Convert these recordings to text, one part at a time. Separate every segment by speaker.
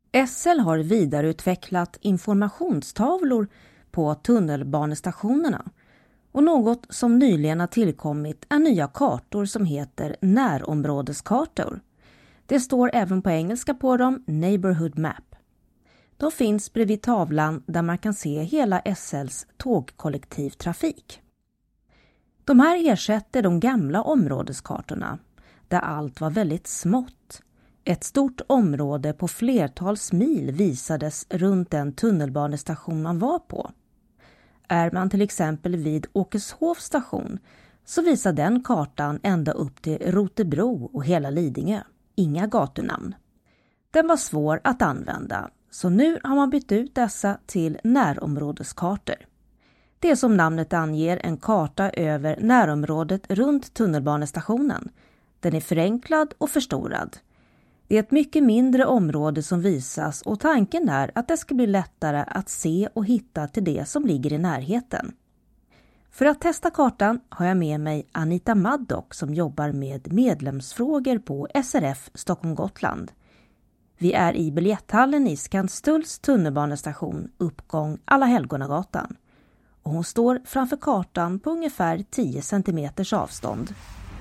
Speaker 1: SL har vidareutvecklat informationstavlor på tunnelbanestationerna och något som nyligen har tillkommit är nya kartor som heter närområdeskartor. Det står även på engelska på dem Neighborhood Map. De finns bredvid tavlan där man kan se hela SLs tågkollektivtrafik. De här ersätter de gamla områdeskartorna där allt var väldigt smått. Ett stort område på flertals mil visades runt den tunnelbanestation man var på. Är man till exempel vid Åkeshof station så visar den kartan ända upp till Rotebro och hela Lidingö. Inga gatunamn. Den var svår att använda, så nu har man bytt ut dessa till närområdeskartor. Det är som namnet anger en karta över närområdet runt tunnelbanestationen. Den är förenklad och förstorad. Det är ett mycket mindre område som visas och tanken är att det ska bli lättare att se och hitta till det som ligger i närheten. För att testa kartan har jag med mig Anita Maddock som jobbar med medlemsfrågor på SRF Stockholm-Gotland. Vi är i biljetthallen i Skanstulls tunnelbanestation uppgång Alla Helgonagatan. Och hon står framför kartan på ungefär 10 centimeters avstånd.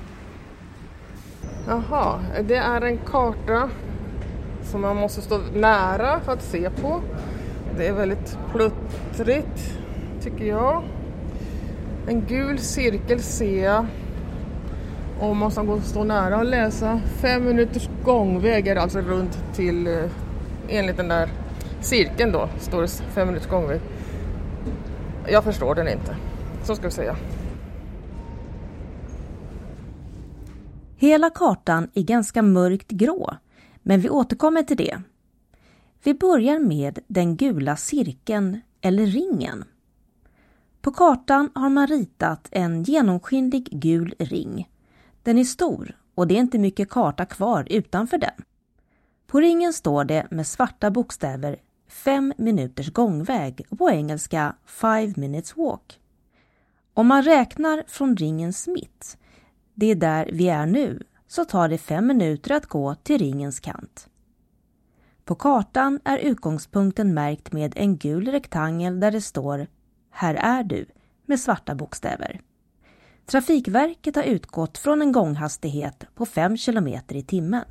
Speaker 2: Jaha, det är en karta som man måste stå nära för att se på. Det är väldigt pluttrigt tycker jag. En gul cirkel ser jag. Och man måste stå nära och läsa. 5 minuters gångväg är alltså runt till, enligt den där cirkeln då, står det 5 minuters gångväg. Jag förstår den inte, så ska vi säga.
Speaker 1: Hela kartan är ganska mörkt grå, men vi återkommer till det. Vi börjar med den gula cirkeln eller ringen. På kartan har man ritat en genomskinlig gul ring. Den är stor och det är inte mycket karta kvar utanför den. På ringen står det med svarta bokstäver 5 minuters gångväg och på engelska 5 minutes walk. Om man räknar från ringens mitt, det är där vi är nu, så tar det 5 minuter att gå till ringens kant. På kartan är utgångspunkten märkt med en gul rektangel där det står "Här är du" med svarta bokstäver. Trafikverket har utgått från en gånghastighet på 5 kilometer i timmen.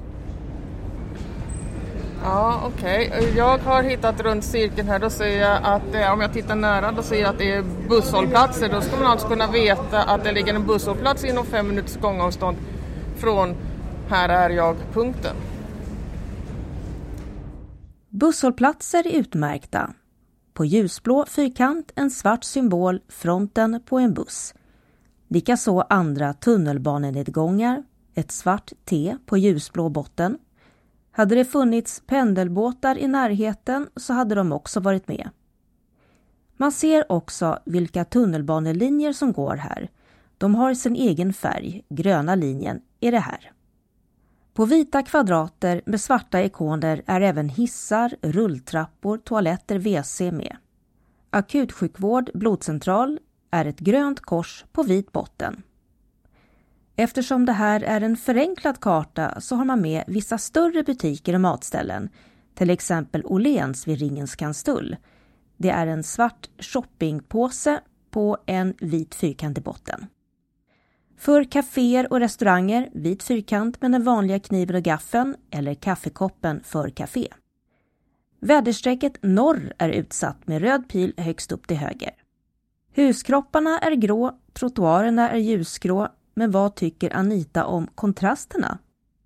Speaker 2: Ja, okej. Jag har hittat runt cirkeln här. Då ser jag att om jag tittar nära då ser jag att det är busshållplatser. Då ska man alltså kunna veta att det ligger en busshållplats inom 5 minuters gångavstånd från "Här är jag"-punkten.
Speaker 1: Busshållplatser är utmärkta. På ljusblå fyrkant en svart symbol, fronten på en buss. Likaså andra tunnelbanenedgångar, ett svart T på ljusblå botten. Hade det funnits pendelbåtar i närheten så hade de också varit med. Man ser också vilka tunnelbanelinjer som går här. De har sin egen färg, gröna linjen är det här. På vita kvadrater med svarta ikoner är även hissar, rulltrappor, toaletter, WC med. Akutsjukvård, blodcentral är ett grönt kors på vit botten. Eftersom det här är en förenklad karta så har man med vissa större butiker och matställen, till exempel Åhléns vid Ringens Skanstull. Det är en svart shoppingpåse på en vit fyrkant i botten. För kaféer och restauranger, vit fyrkant med den vanliga kniven och gaffeln eller kaffekoppen för kafé. Väderstrecket norr är utsatt med röd pil högst upp till höger. Huskropparna är grå, trottoarerna är ljusgrå, men vad tycker Anita om kontrasterna?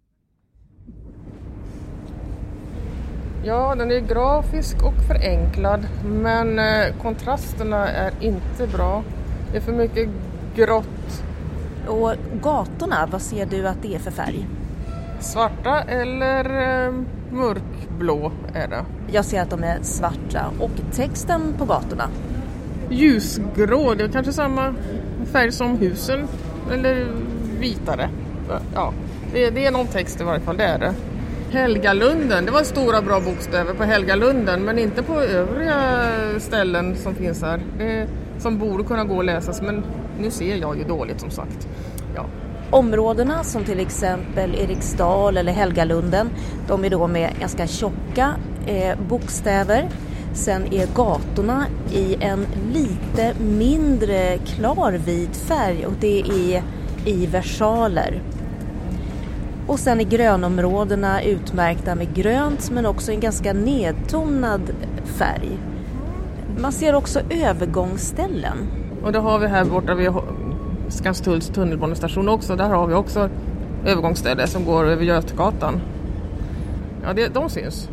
Speaker 2: Ja, den är grafisk och förenklad, men kontrasterna är inte bra. Det är för mycket grått.
Speaker 1: Och gatorna, vad ser du att det är för färg?
Speaker 2: Svarta eller mörkblå är det.
Speaker 1: Jag ser att de är svarta. Och texten på gatorna?
Speaker 2: Ljusgrå, det är kanske samma färg som husen. Eller vitare. Ja, det är någon text i varje fall, det är det. Helgalunden, det var stora bra bokstäver på Helgalunden, men inte på övriga ställen som finns här. Som borde kunna gå och läsas, men nu ser jag ju dåligt som sagt. Ja.
Speaker 1: Områdena som till exempel Eriksdal eller Helgalunden, de är då med ganska tjocka bokstäver. Sen är gatorna i en lite mindre klarvit färg och det är i versaler. Och sen är grönområdena utmärkta med grönt men också en ganska nedtonad färg. Man ser också övergångsställen. Och det har vi här borta vid Skanstulls tunnelbanestation också. Där har vi också övergångsställen som går över Götgatan. Ja, de syns.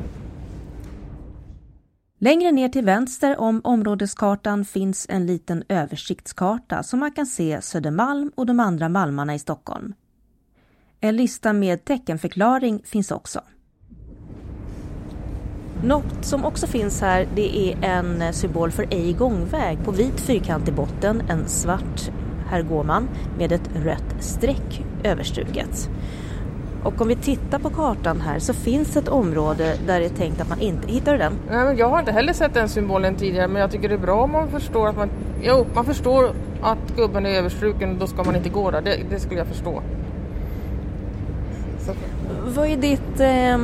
Speaker 1: Längre ner till vänster om områdeskartan finns en liten översiktskarta som man kan se Södermalm och de andra malmarna i Stockholm. En lista med teckenförklaring finns också. Något som också finns här, det är en symbol för ej gångväg på vit fyrkant i botten, en svart Herr Gårman med ett rött streck överstruket. Och om vi tittar på kartan här så finns ett område där det är tänkt att man inte hittar den.
Speaker 2: Nej, men jag har inte heller sett den symbolen tidigare, men jag tycker det är bra om man förstår att man förstår att gubben är överstruken, då ska man inte gå där. Det skulle jag förstå. Så.
Speaker 1: Vad är ditt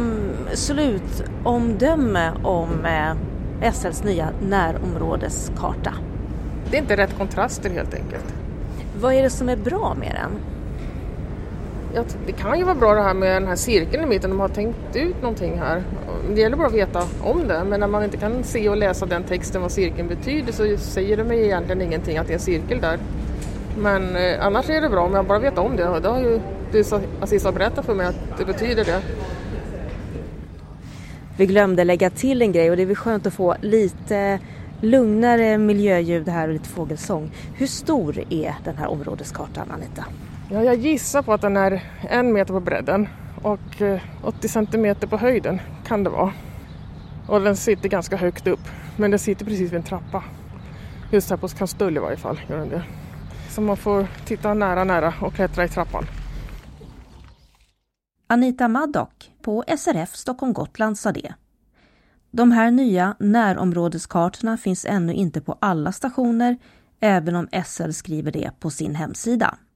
Speaker 1: slutomdöme om SLs nya närområdeskarta?
Speaker 2: Det är inte rätt kontraster helt enkelt.
Speaker 1: Vad är det som är bra med den?
Speaker 2: Det kan ju vara bra det här med den här cirkeln i mitten. De har tänkt ut någonting här. Det gäller bara att veta om det. Men när man inte kan se och läsa den texten vad cirkeln betyder så säger det mig egentligen ingenting att det är en cirkel där. Men annars är det bra om jag bara vet om det. Det har ju Aziza berättat för mig att det betyder det.
Speaker 1: Vi glömde lägga till en grej och det är skönt att få lite lugnare miljöljud här och lite fågelsång. Hur stor är den här områdeskartan, Anita?
Speaker 2: Ja, jag gissar på att den är 1 meter på bredden och 80 centimeter på höjden kan det vara. Och den sitter ganska högt upp, men den sitter precis vid en trappa. Just här på Skanstull i varje fall gör den det. Så man får titta nära och klättra i trappan.
Speaker 1: Anita Maddock på SRF Stockholm Gotland sa det. De här nya närområdeskartorna finns ännu inte på alla stationer, även om SL skriver det på sin hemsida.